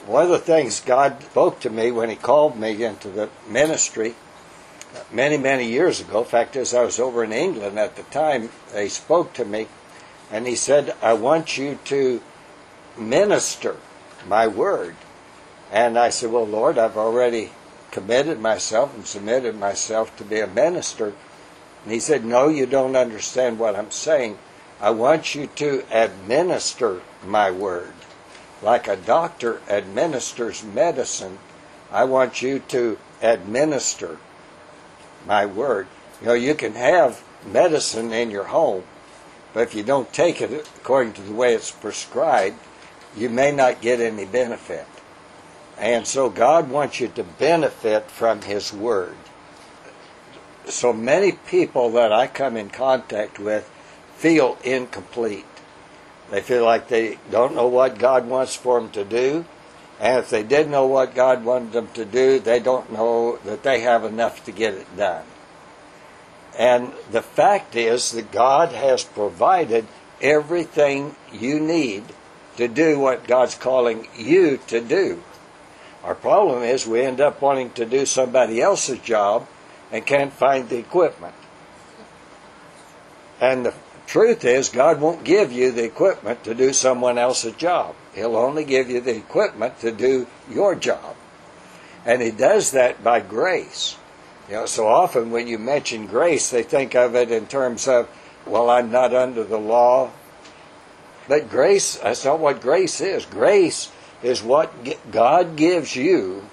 One of the things God spoke to me when He called me into the ministry many, many years ago, in fact, as I was over in England at the time, He spoke to me and He said, I want you to minister my word. And I said, well, Lord, I've already committed myself and submitted myself to be a minister. And He said, no, you don't understand what I'm saying. I want you to administer my word. Like a doctor administers medicine, I want you to administer my word. You know, you can have medicine in your home, but if you don't take it according to the way it's prescribed, you may not get any benefit. And so God wants you to benefit from His word. So many people that I come in contact with feel incomplete. They feel like they don't know what God wants for them to do. And if they did know what God wanted them to do, they don't know that they have enough to get it done. And the fact is that God has provided everything you need to do what God's calling you to do. Our problem is we end up wanting to do somebody else's job and can't find the equipment. And the truth is, God won't give you the equipment to do someone else's job. He'll only give you the equipment to do your job. And He does that by grace. You know, so often when you mention grace, they think of it in terms of, well, I'm not under the law. But grace, that's not what grace is. Grace is what God gives you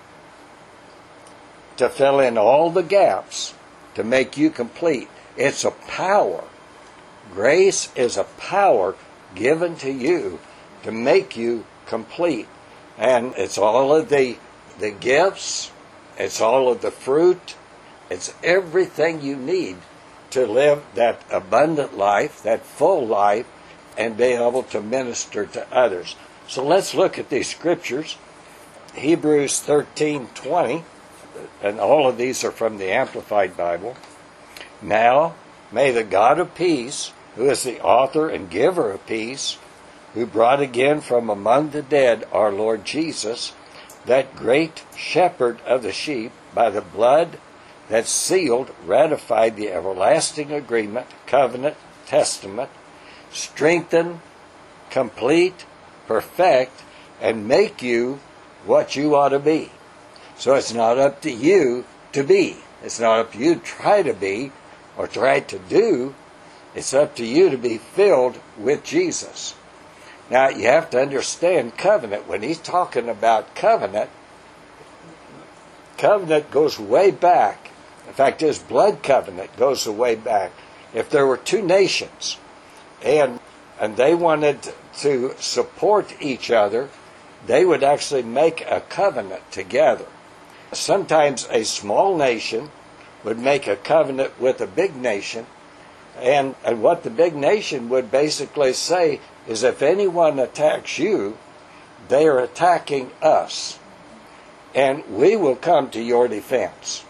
to fill in all the gaps to make you complete. It's a power. Grace is a power given to you to make you complete. And it's all of the gifts, it's all of the fruit, it's everything you need to live that abundant life, that full life, and be able to minister to others. So let's look at these scriptures. Hebrews 13:20, and all of these are from the Amplified Bible. Now, may the God of peace, who is the author and giver of peace, who brought again from among the dead our Lord Jesus, that great shepherd of the sheep, by the blood that sealed, ratified the everlasting agreement, covenant, testament, strengthen, complete, perfect, and make you what you ought to be. So it's not up to you to be. It's not up to you to try to be or try to do. It's up to you to be filled with Jesus. Now, you have to understand covenant. When He's talking about covenant, covenant goes way back. In fact, His blood covenant goes way back. If there were two nations and they wanted to support each other, they would actually make a covenant together. Sometimes a small nation would make a covenant with a big nation, and what the big nation would basically say is, if anyone attacks you, they are attacking us, and we will come to your defense.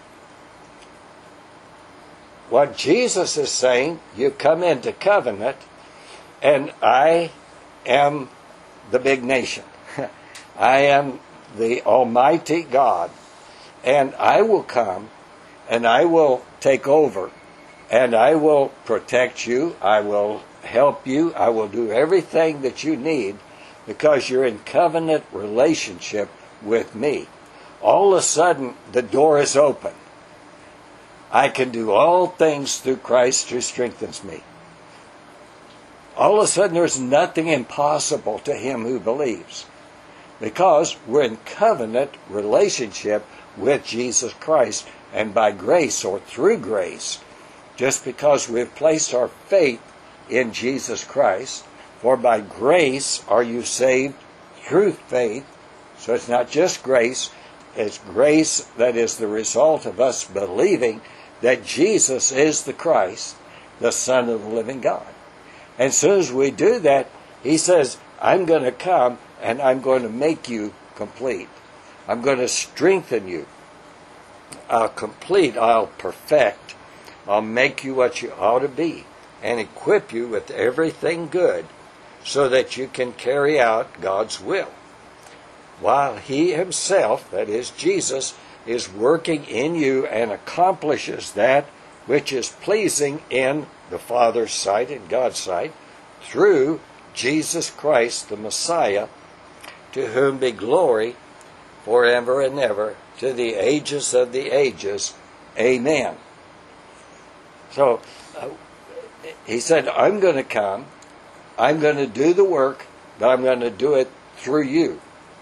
What Jesus is saying, you come into covenant, and I am the big nation. I am the Almighty God, and I will come, and I will take over, and I will protect you, I will help you, I will do everything that you need, because you're in covenant relationship with me. All of a sudden, the door is open. I can do all things through Christ who strengthens me. All of a sudden, there's nothing impossible to him who believes, because we're in covenant relationship with Jesus Christ, and by grace or through grace, just because we've placed our faith in Jesus Christ, for by grace are you saved through faith. So it's not just grace, it's grace that is the result of us believing that Jesus is the Christ, the Son of the living God. And as soon as we do that, he says, I'm going to come and I'm going to make you complete. I'm going to strengthen you. I'll complete, I'll perfect. I'll make you what you ought to be and equip you with everything good so that you can carry out God's will. while He Himself, that is Jesus, is working in you and accomplishes that which is pleasing in the Father's sight and God's sight through Jesus Christ, the Messiah, to whom be glory forever and ever, to the ages of the ages. Amen. So, He said, I'm going to come, I'm going to do the work, but I'm going to do it through you.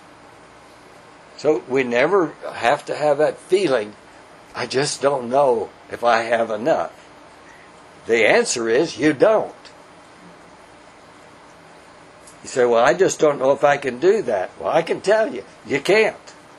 So we never have to have that feeling, I just don't know if I have enough. The answer is, you don't. You say, well, I just don't know if I can do that. Well, I can tell you, you can't.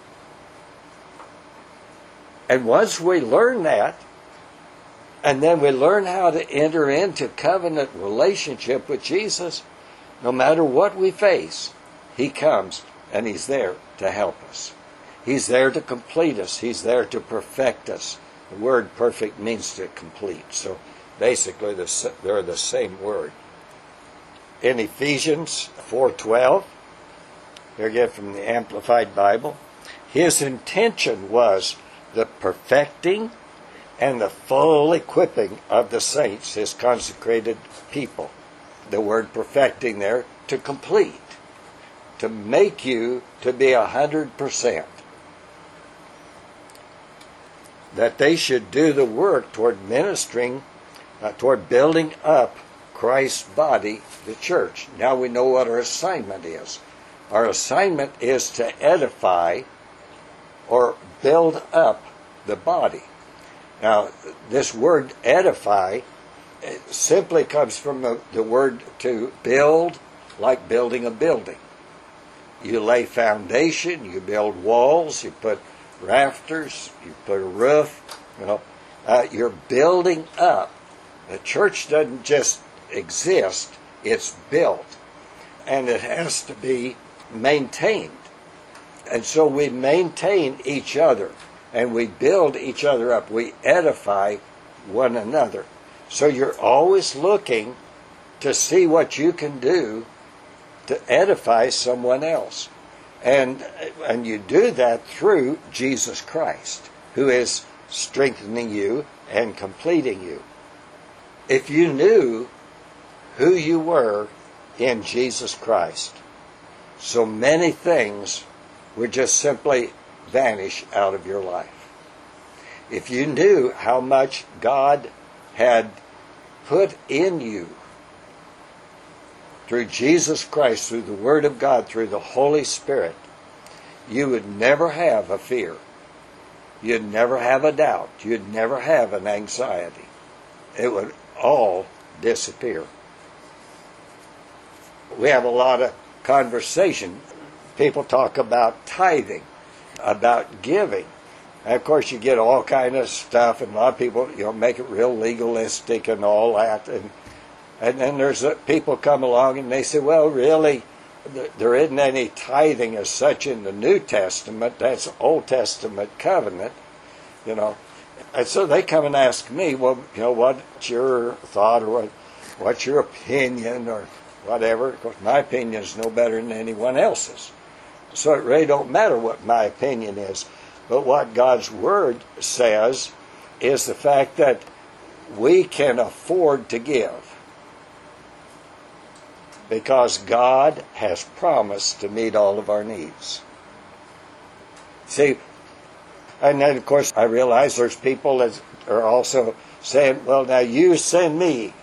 And once we learn that, and then we learn how to enter into covenant relationship with Jesus, no matter what we face, He comes and He's there to help us. He's there to complete us. He's there to perfect us. The word perfect means to complete. So basically they're the same word. In Ephesians 4:12, here again from the Amplified Bible, His intention was the perfecting and the full equipping of the saints, His consecrated people. The word perfecting there, to complete, to make you to be 100%. That they should do the work toward ministering, toward building up Christ's body, the church. Now we know what our assignment is. Our assignment is to edify or build up the body. Now, this word edify simply comes from the word to build, like building a building. You lay foundation, you build walls, you put rafters, you put a roof, you're building up. The church doesn't just exist, it's built. And it has to be maintained. And so we maintain each other, and we build each other up. We edify one another. So you're always looking to see what you can do to edify someone else. And you do that through Jesus Christ, who is strengthening you and completing you. If you knew who you were in Jesus Christ, so many things would just simply vanish out of your life. If you knew how much God had put in you through Jesus Christ, through the Word of God, through the Holy Spirit, you would never have a fear. You'd never have a doubt. You'd never have an anxiety. It would all disappear. We have a lot of conversation. People talk about tithing, about giving. And of course, you get all kind of stuff, and a lot of people, make it real legalistic and all that. And then there's people come along and they say, well, really, there isn't any tithing as such in the New Testament. That's Old Testament covenant, And so they come and ask me, well, what's your thought, or what's your opinion, or whatever. Of course, my opinion is no better than anyone else's. So it really don't matter what my opinion is. But what God's Word says is the fact that we can afford to give, because God has promised to meet all of our needs. See, and then of course I realize there's people that are also saying, well, now you send me.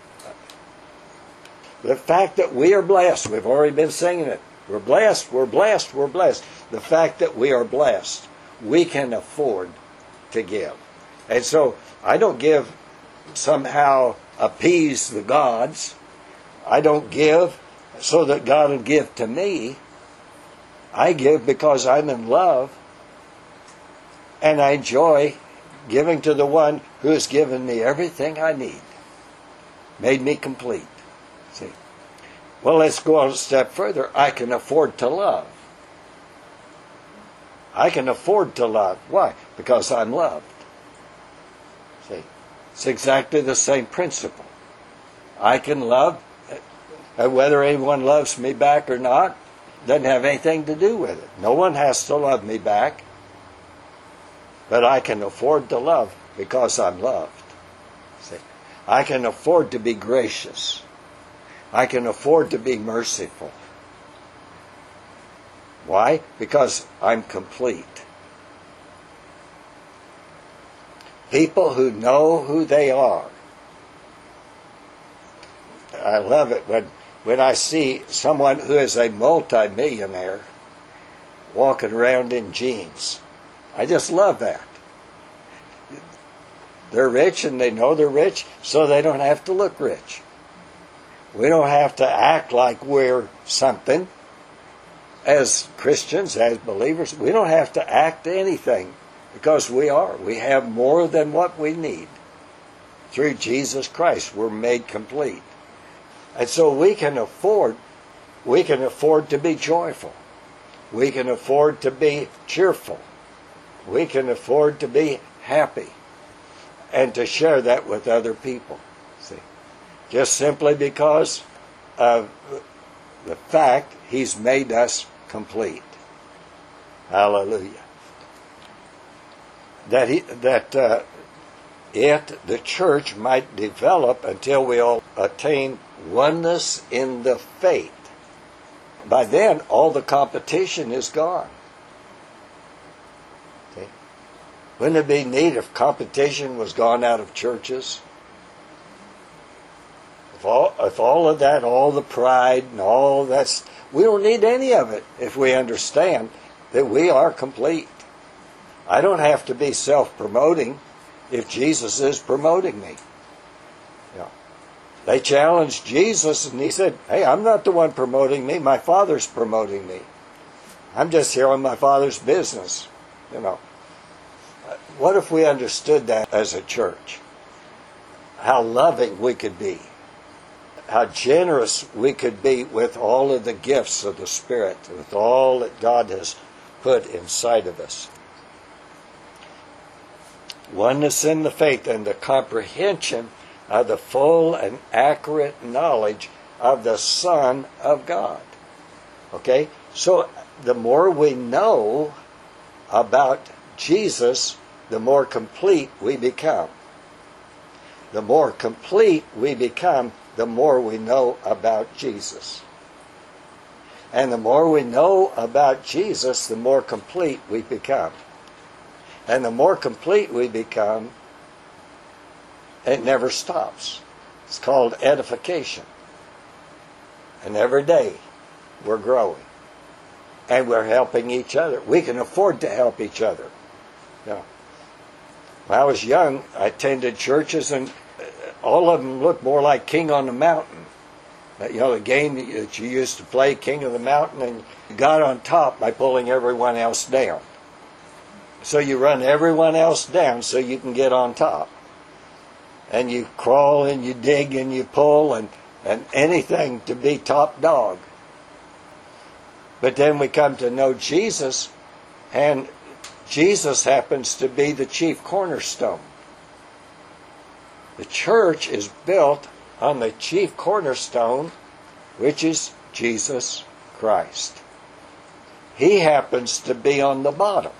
The fact that we are blessed, we've already been singing it. We're blessed, we're blessed, we're blessed. The fact that we are blessed, we can afford to give. And so I don't give somehow appease the gods. I don't give so that God will give to me. I give because I'm in love, and I enjoy giving to the one who has given me everything I need, made me complete. See? Well, let's go on a step further. I can afford to love. I can afford to love. Why? Because I'm loved. See? It's exactly the same principle. I can love, and whether anyone loves me back or not, Doesn't have anything to do with it. No one has to love me back, but I can afford to love because I'm loved. See, I can afford to be gracious. I can afford to be merciful. Why? Because I'm complete. People who know who they are. I love it when I see someone who is a multi-millionaire walking around in jeans. I just love that. They're rich and they know they're rich, so they don't have to look rich. We don't have to act like we're something. As Christians, as believers, we don't have to act anything because we are. We have more than what we need. Through Jesus Christ, we're made complete. And so we can afford to be joyful. We can afford to be cheerful. We can afford to be happy and to share that with other people. See, just simply because of the fact He's made us complete. Hallelujah. The church might develop until we all attain oneness in the faith. By then, all the competition is gone. See? Wouldn't it be neat if competition was gone out of churches? If all of that, all the pride and all that, we don't need any of it if we understand that we are complete. I don't have to be self-promoting if Jesus is promoting me. Yeah. They challenged Jesus and He said, hey, I'm not the one promoting me. My Father's promoting me. I'm just here on my Father's business. What if we understood that as a church? How loving we could be. How generous we could be with all of the gifts of the Spirit, with all that God has put inside of us. Oneness in the faith and the comprehension of the full and accurate knowledge of the Son of God. Okay? So the more we know about Jesus, the more complete we become. The more complete we become, the more we know about Jesus. And the more we know about Jesus, the more complete we become. And the more complete we become, it never stops. It's called edification. And every day we're growing. And we're helping each other. We can afford to help each other. When I was young, I attended churches and all of them looked more like King on the Mountain. The game that you used to play, King of the Mountain, and you got on top by pulling everyone else down. So you run everyone else down so you can get on top. And you crawl and you dig and you pull and anything to be top dog. But then we come to know Jesus, and Jesus happens to be the chief cornerstone. The church is built on the chief cornerstone, which is Jesus Christ. He happens to be on the bottom.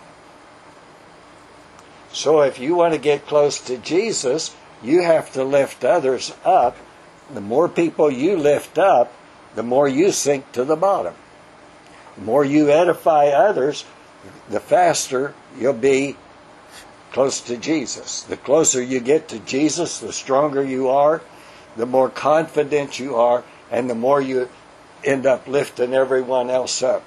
So if you want to get close to Jesus, you have to lift others up. The more people you lift up, the more you sink to the bottom. The more you edify others, the faster you'll be close to Jesus. The closer you get to Jesus, the stronger you are, the more confident you are, and the more you end up lifting everyone else up.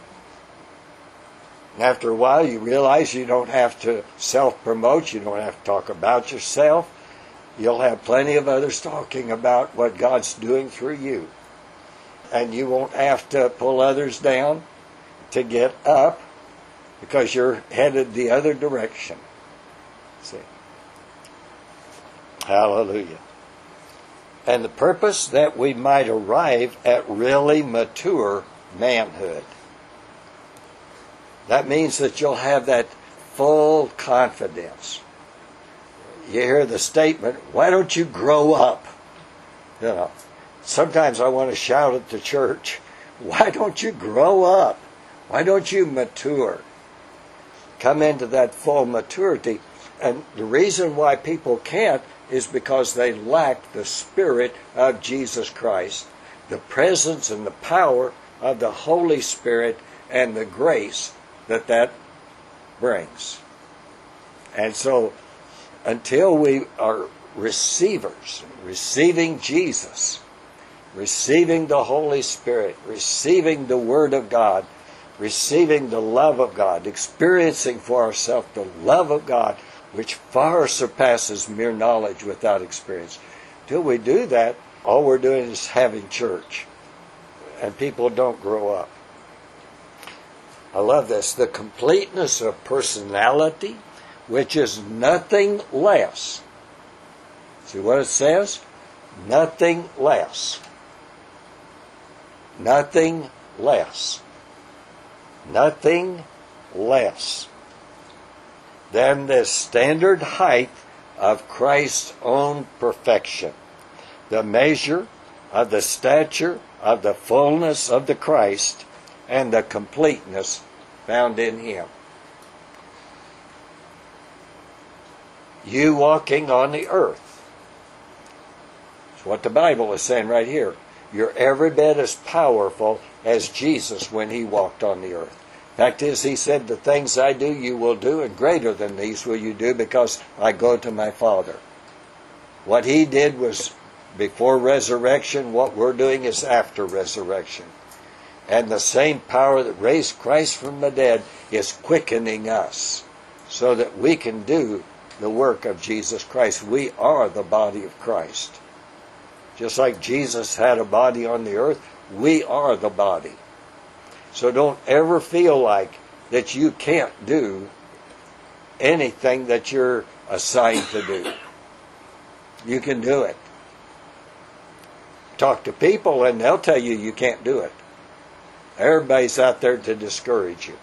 And after a while, you realize you don't have to self-promote. You don't have to talk about yourself. You'll have plenty of others talking about what God's doing through you. And you won't have to pull others down to get up because you're headed the other direction. See? Hallelujah. And the purpose that we might arrive at really mature manhood. That means that you'll have that full confidence. You hear the statement, why don't you grow up? Sometimes I want to shout at the church Why don't you grow up? Why don't you mature? Come into that full maturity. And the reason why people can't is because they lack the Spirit of Jesus Christ, the presence and the power of the Holy Spirit and the grace that brings. And so, until we are receivers, receiving Jesus, receiving the Holy Spirit, receiving the Word of God, receiving the love of God, experiencing for ourselves the love of God, which far surpasses mere knowledge without experience. Till we do that, all we're doing is having church. And people don't grow up. I love this. The completeness of personality, which is nothing less. See what it says? Nothing less. Nothing less. Nothing less than the standard height of Christ's own perfection, the measure of the stature of the fullness of the Christ, and the completeness found in Him. You walking on the earth. That's what the Bible is saying right here. You're every bit as powerful as Jesus when He walked on the earth. Fact is, He said, the things I do you will do, and greater than these will you do, because I go to my Father. What He did was before resurrection. What we're doing is after resurrection. And the same power that raised Christ from the dead is quickening us so that we can do the work of Jesus Christ. We are the body of Christ. Just like Jesus had a body on the earth, we are the body. So don't ever feel like that you can't do anything that you're assigned to do. You can do it. Talk to people and they'll tell you you can't do it. Everybody's out there to discourage you.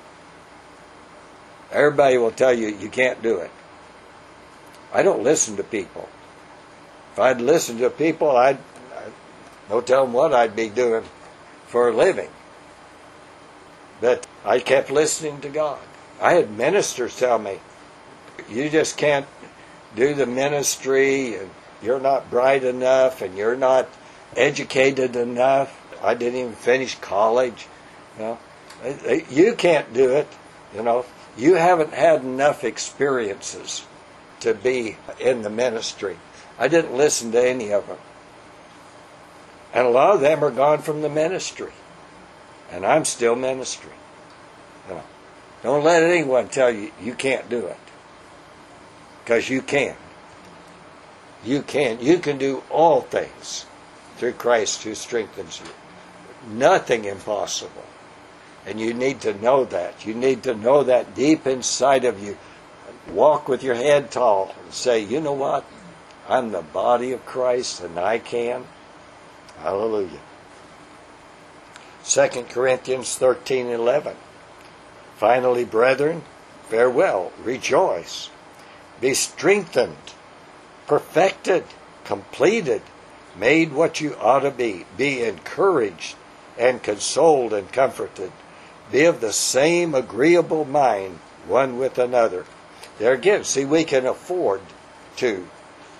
Everybody will tell you you can't do it. I don't listen to people. If I'd listen to people, I'd don't tell them what I'd be doing for a living. But I kept listening to God. I had ministers tell me, you just can't do the ministry, and you're not bright enough, and you're not educated enough. I didn't even finish college. You can't do it. You haven't had enough experiences to be in the ministry. I didn't listen to any of them. And a lot of them are gone from the ministry. And I'm still ministry. Don't let anyone tell you you can't do it. Because you can. You can. You can do all things through Christ who strengthens you. Nothing impossible. And you need to know that. You need to know that deep inside of you. Walk with your head tall and say, you know what? I'm the body of Christ and I can. Hallelujah. 2 Corinthians 13:11. Finally, brethren, farewell, rejoice, be strengthened, perfected, completed, made what you ought to be encouraged and consoled and comforted. Be of the same agreeable mind one with another. There again, see, we can afford to.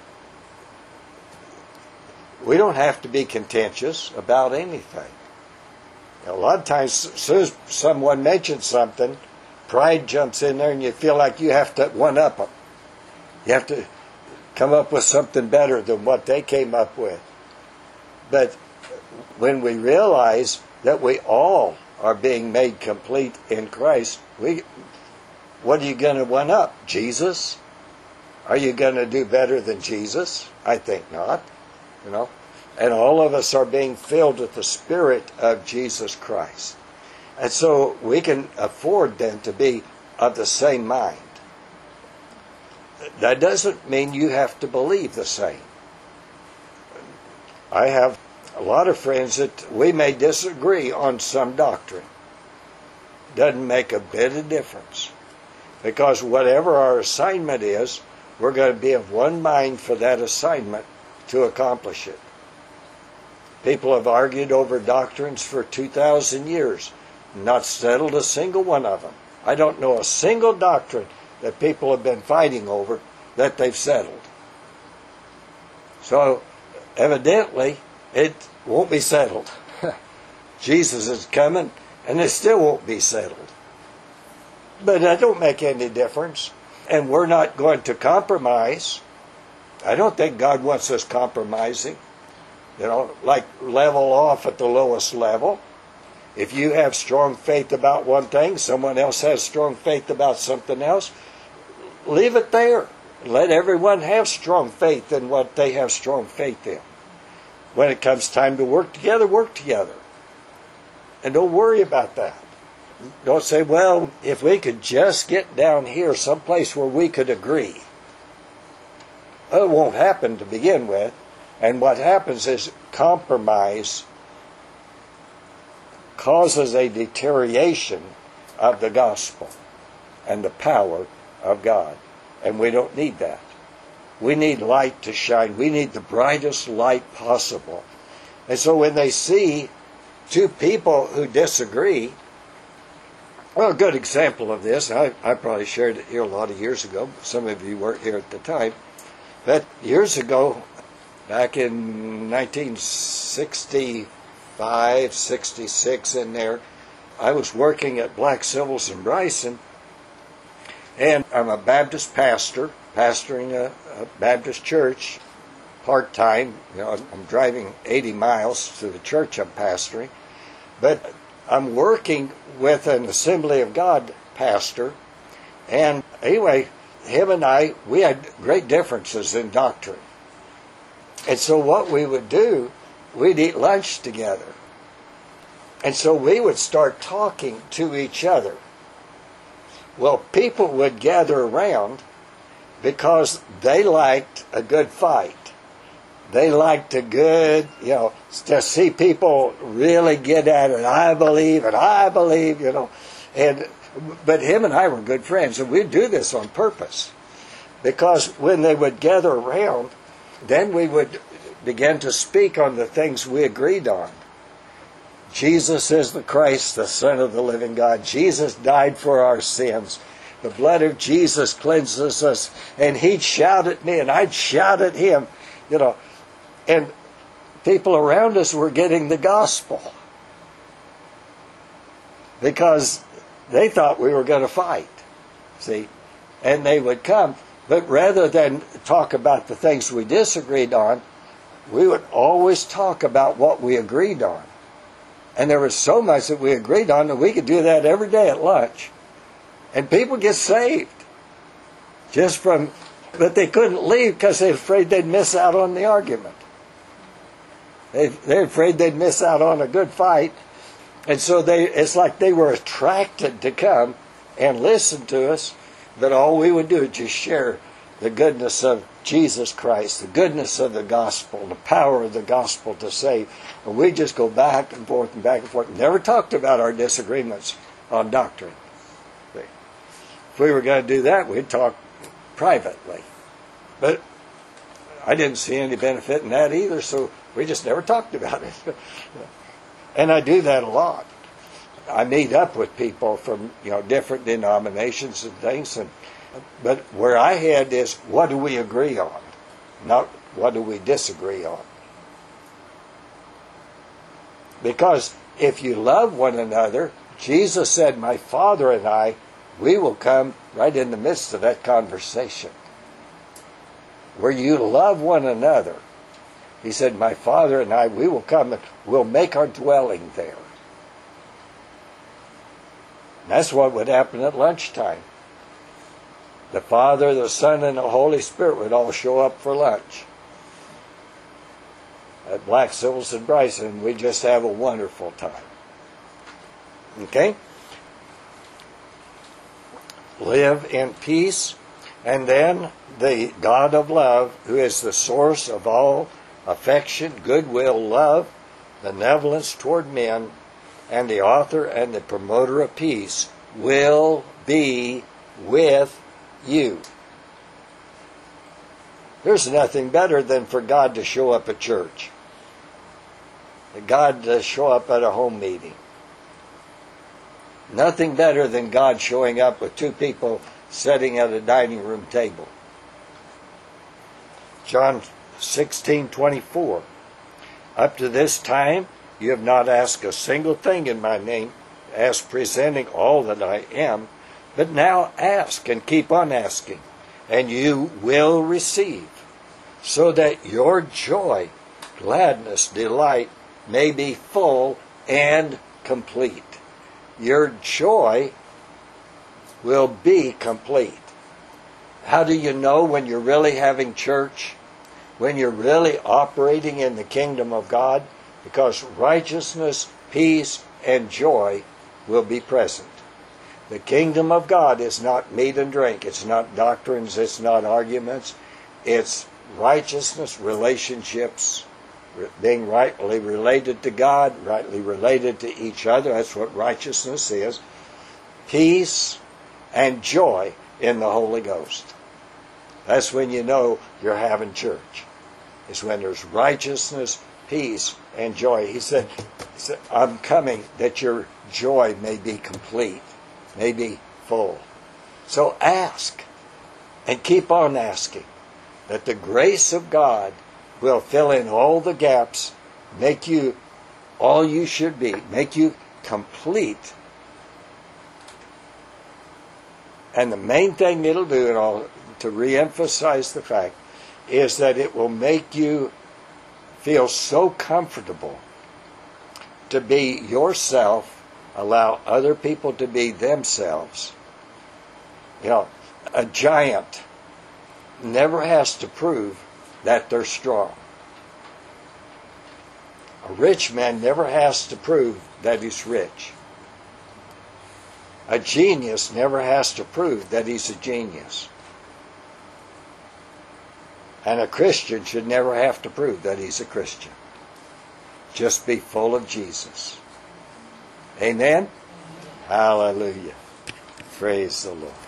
We don't have to be contentious about anything. A lot of times, as soon as someone mentions something, pride jumps in there and you feel like you have to one-up them. You have to come up with something better than what they came up with. But when we realize that we all are being made complete in Christ, what are you going to one-up? Jesus? Are you going to do better than Jesus? I think not. And all of us are being filled with the Spirit of Jesus Christ. And so we can afford then to be of the same mind. That doesn't mean you have to believe the same. I have a lot of friends that we may disagree on some doctrine. Doesn't make a bit of difference. Because whatever our assignment is, we're going to be of one mind for that assignment to accomplish it. People have argued over doctrines for 2,000 years, not settled a single one of them. I don't know a single doctrine that people have been fighting over that they've settled. So, evidently, it won't be settled. Jesus is coming, and it still won't be settled. But that don't make any difference. And we're not going to compromise. I don't think God wants us compromising. Like level off at the lowest level. If you have strong faith about one thing, someone else has strong faith about something else, leave it there. Let everyone have strong faith in what they have strong faith in. When it comes time to work together, work together. And don't worry about that. Don't say, well, if we could just get down here someplace where we could agree. Well, it won't happen to begin with. And what happens is compromise causes a deterioration of the gospel and the power of God. And we don't need that. We need light to shine. We need the brightest light possible. And so when they see two people who disagree, well, a good example of this, I probably shared it here a lot of years ago. Some of you weren't here at the time. But years ago, back in 1965, 66 in there, I was working at Black Civils in Bryson, and I'm a Baptist pastor, pastoring a Baptist church, part-time. I'm driving 80 miles to the church I'm pastoring, but I'm working with an Assembly of God pastor, and anyway, him and I, we had great differences in doctrine. And so what we would do, we'd eat lunch together. And so we would start talking to each other. Well, people would gather around because they liked a good fight. They liked a good, to see people really get at it. I believe, but him and I were good friends, and we'd do this on purpose. Because when they would gather around, then we would begin to speak on the things we agreed on. Jesus is the Christ, the Son of the living God. Jesus died for our sins. The blood of Jesus cleanses us. And he'd shout at me, and I'd shout at him. And people around us were getting the gospel. Because they thought we were going to fight. See? And they would come. But rather than talk about the things we disagreed on, we would always talk about what we agreed on. And there was so much that we agreed on that we could do that every day at lunch. And people get saved. But they couldn't leave because they were afraid they'd miss out on the argument. They're afraid they'd miss out on a good fight. And so it's like they were attracted to come and listen to us. But all we would do is just share the goodness of Jesus Christ, the goodness of the gospel, the power of the gospel to save. And we just go back and forth and back and forth. Never talked about our disagreements on doctrine. If we were going to do that, we'd talk privately. But I didn't see any benefit in that either, so we just never talked about it. And I do that a lot. I meet up with people from different denominations and things, but where I head is, what do we agree on, not what do we disagree on. Because if you love one another, Jesus said, my Father and I, we will come right in the midst of that conversation. Where you love one another, he said, my Father and I, we will come and we'll make our dwelling there. That's what would happen at lunchtime. The Father, the Son, and the Holy Spirit would all show up for lunch at Black Civils in Bryson. We'd just have a wonderful time. Okay? Live in peace. And then the God of love, who is the source of all affection, goodwill, love, benevolence toward men, and the author and the promoter of peace, will be with you. There's nothing better than for God to show up at church. God to show up at a home meeting. Nothing better than God showing up with two people sitting at a dining room table. John 16:24. Up to this time, you have not asked a single thing in my name, as presenting all that I am, but now ask and keep on asking, and you will receive, so that your joy, gladness, delight may be full and complete. Your joy will be complete. How do you know when you're really having church? When you're really operating in the kingdom of God? Because righteousness, peace, and joy will be present. The kingdom of God is not meat and drink. It's not doctrines. It's not arguments. It's righteousness, relationships, being rightly related to God, rightly related to each other. That's what righteousness is. Peace and joy in the Holy Ghost. That's when you know you're having church. It's when there's righteousness, peace, and joy. He said, I'm coming that your joy may be complete, may be full. So ask, and keep on asking, that the grace of God will fill in all the gaps, make you all you should be, make you complete. And the main thing it'll do, and I'll to re-emphasize the fact, is that it will make you feel so comfortable to be yourself, allow other people to be themselves. You know, a giant never has to prove that they're strong. A rich man never has to prove that he's rich. A genius never has to prove that he's a genius. And a Christian should never have to prove that he's a Christian. Just be full of Jesus. Amen? Hallelujah. Praise the Lord.